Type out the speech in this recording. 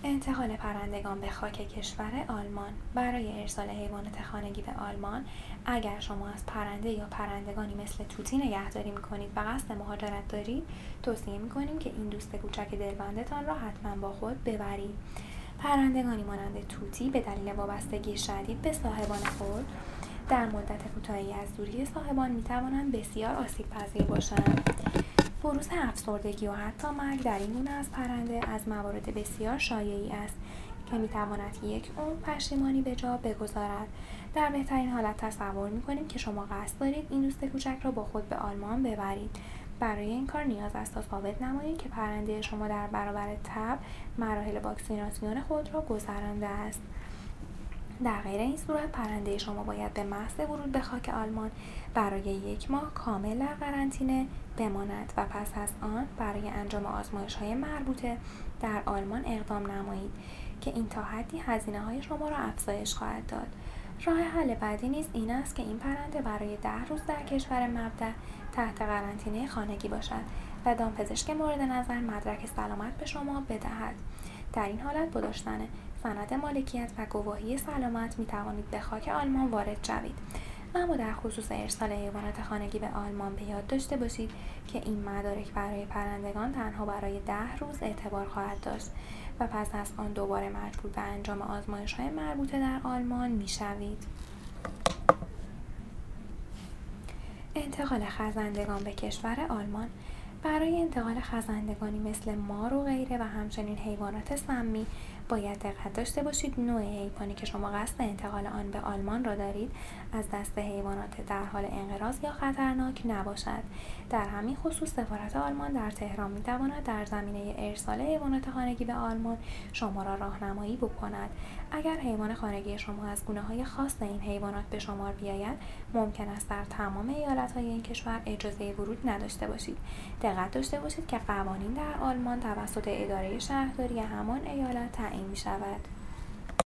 انتقال پرندگان به خاک کشور آلمان. برای ارسال حیوانات خانگی به آلمان، اگر شما از پرنده یا پرندگانی مثل طوطی نگهداری می‌کنید و قصد مهاجرت دارید، توصیه می‌کنیم که این دوست کوچک دلبندتان را حتما با خود ببرید. پرندگانی مانند طوطی به دلیل وابستگی شدید به صاحبان خود در مدت کوتاهی از دوری صاحبان می‌توانند بسیار آسیب‌پذیر باشند. بروز افسردگی و حتی مرگ در این گونه از پرنده از موارد بسیار شایعی است که می‌تواند یک عمر پشیمانی به جا بگذارد. در بهترین حالت تصور می‌کنیم که شما قصد دارید این دوست کوچک را با خود به آلمان ببرید. برای این کار نیاز است تا ثابت نمایید که پرنده شما در برابر تب مراحل واکسیناسیون خود را گذرانده است. در غیر این صورت پرنده شما باید به محض ورود به خاک آلمان برای 1 ماه کامل در قرنطینه بماند و پس از آن برای انجام آزمایش‌های مربوطه در آلمان اقدام نمایید که این تا حدی هزینه‌های شما را افزایش خواهد داد. راه حل بعدی نیز این است که این پرنده برای 10 روز در کشور مبدأ تحت قرنطینه خانگی باشد و دامپزشک مورد نظر مدرک سلامت به شما بدهد. در این حالت با داشتن سند مالکیت و گواهی سلامت می توانید به خاک آلمان وارد شوید. اما در خصوص ارسال حیوانات خانگی به آلمان به یاد داشته باشید که این مدارک برای پرندگان تنها برای 10 روز اعتبار خواهد داشت و پس از آن دوباره مجبور به انجام آزمایش‌های مربوطه در آلمان می شوید. انتقال خزندگان به کشور آلمان. برای انتقال خزندگانی مثل مار و غیره و همچنین حیوانات سمی باید دقت داشته باشید نوع حیوانی که شما قصد انتقال آن به آلمان را دارید از دسته حیوانات در حال انقراض یا خطرناک نباشد. در همین خصوص سفارت آلمان در تهران می‌تواند در زمینه ارسال حیوانات خانگی به آلمان شما را راهنمایی بکند. اگر حیوان خانگی شما از گونه‌های خاص این حیوانات به شمار بیاید، ممکن است در تمام ایالت‌های این کشور اجازه ورود نداشته باشید. دقت داشته باشید که قوانین در آلمان توسط اداره شهرداری همان ایالت تعیین می‌شود.